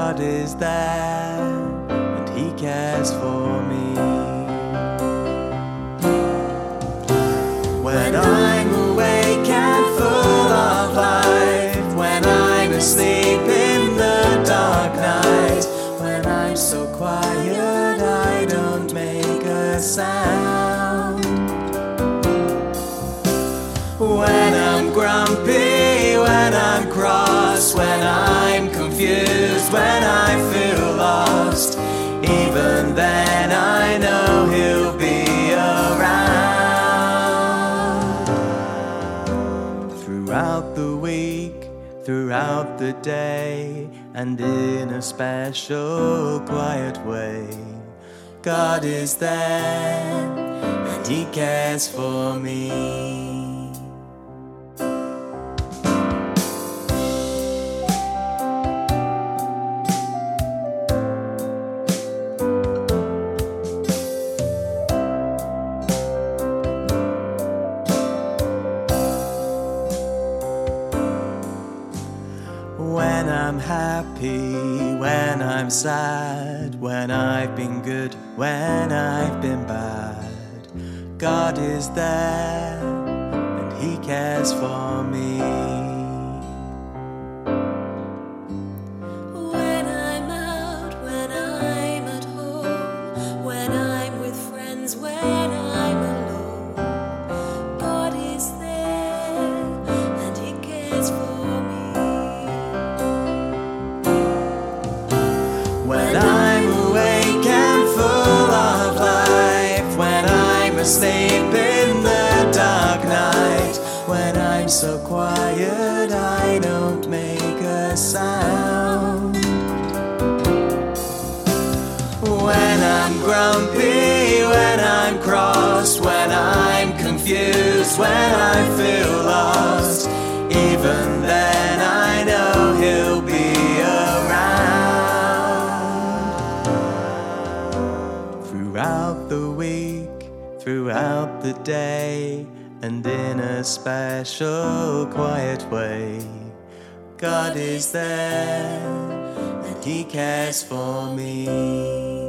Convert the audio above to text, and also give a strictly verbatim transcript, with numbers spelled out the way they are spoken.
God is there and He cares for me. When I'm awake and full of life, when I'm asleep in the dark night, when I'm so quiet I don't make a sound, when I'm grumpy, when I'm cross, when I'm confused, when I feel lost, even then I know He'll be around. Throughout the week, throughout the day, and in a special quiet way, God is there and He cares for me. When I'm happy, when I'm sad, when I've been good, when I've been bad, God is there and He cares for me. When I'm out, when I'm at home, when I'm with friends, when I'm alone, God is there and He cares for me. When I'm awake and full of life, when I'm asleep in the dark night, when I'm so quiet I don't make a sound, when I'm grumpy, when I'm cross, when I'm confused, when I feel lost, even then I know He'll be throughout the week, throughout the day, and in a special quiet way, God is there and He cares for me.